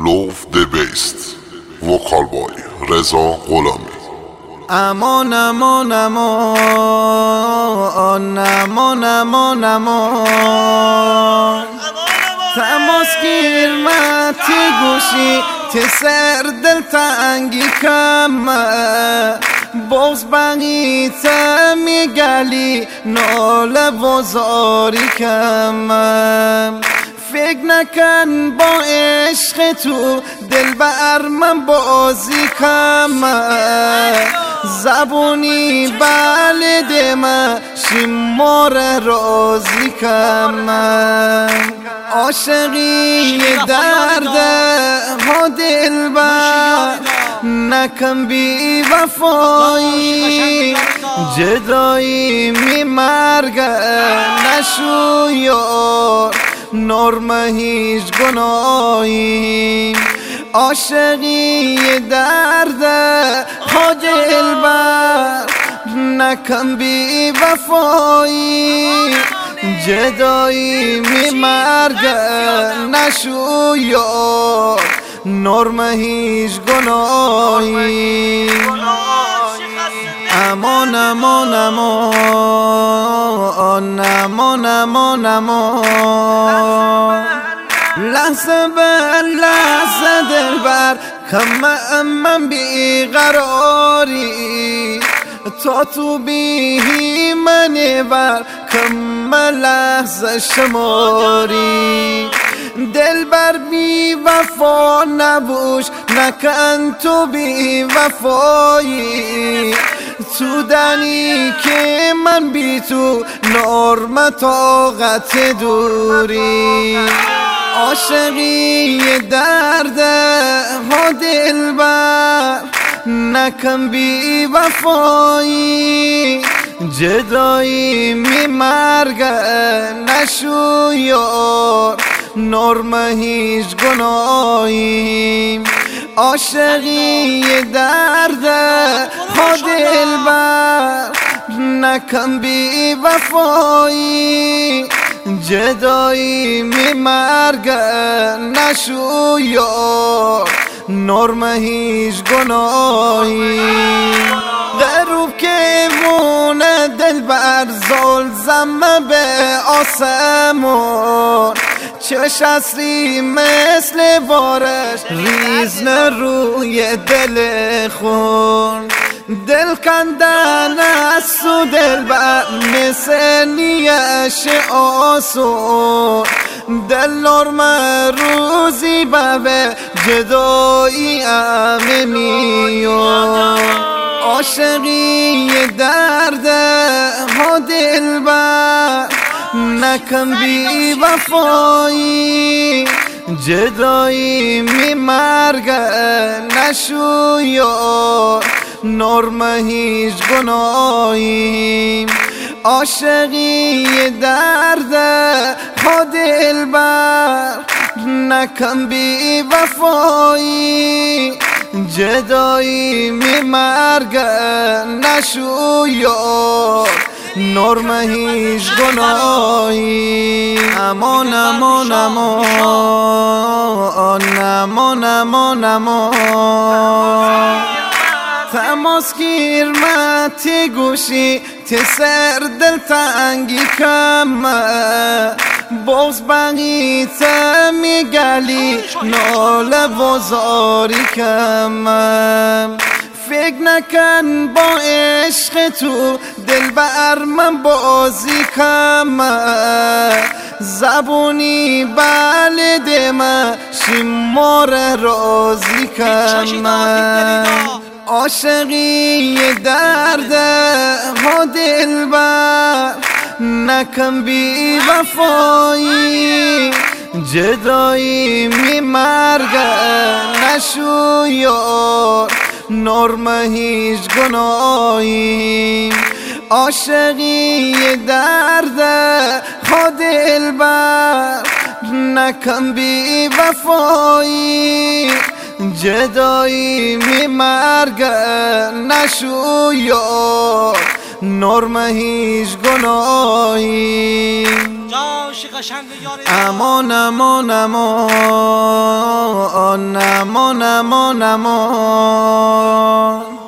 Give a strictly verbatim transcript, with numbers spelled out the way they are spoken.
Love the best وکال بای رضا غلامی. امان امان امان امان امان امان تماس گیر متی گوشی تی سر دل تنگی کمه باز بقی میگلی ناله بازاری کمه فکر نکن با عشق تو دل بر من بازی کمه زبونی بلده من شمار رازی کمه عاشقی درده ها دل بر نکن بی وفایی جدایی می مرگه نشو یار نرم هیچ گناهی عاشقی درده ها دل بر نکن بی وفایی جدایی می مرگه نشو یار نرم هیچ گناهی امان امان امان امان امان امان لحظه به لحظه دل بر کم من بیقراری تا تو بیهی منی بر کم لحظه شماری دل بر بی وفا نبوش نکن تو بی وفایی تو دنی که من بی تو نرم طاقت دوری عاشقی درده ها دل بر نکن بی وفایی جدایی می مرگه نشو یار نرم هیچ گناهی عاشقی درده ها دل بر نکن بی وفایی جدایی می مرگه نشو یار نرم هیچ گناهی غروب که مونه دل بر زل زمه به آسمون چش اصری مثل بارش ریزن روی دل خون دل کندن از تو دل بر مثل نیش آسون دل نرم روزی به جدایی امه میون عاشقی درده ها دل بر نکن بی وفایی جدایی می مرگه نشو یار نرم هیچ گناهی عاشقی درده ها دل بر نکن بی وفایی جدایی می مرگه نشو یار نرم هیچ گناهی امان امان امان امان امان امان تماس گیر متی گوشی تی سر دل تنگی کمه باز بقی میگلی ناله بازاری کمه فکر نکن با عشق تو دل بر من بازی کمه زبونی بلده من شمار رازی کمه عاشقی درده ها دل بر نکن بی وفایی جدایی می مرگه نشو یار نرم هیچ گناهی عاشقی درده ها دل بر نکن بی وفایی جدایی می مرگه نشو یار نرم هیچ گناهی امان امان امان امان امان امان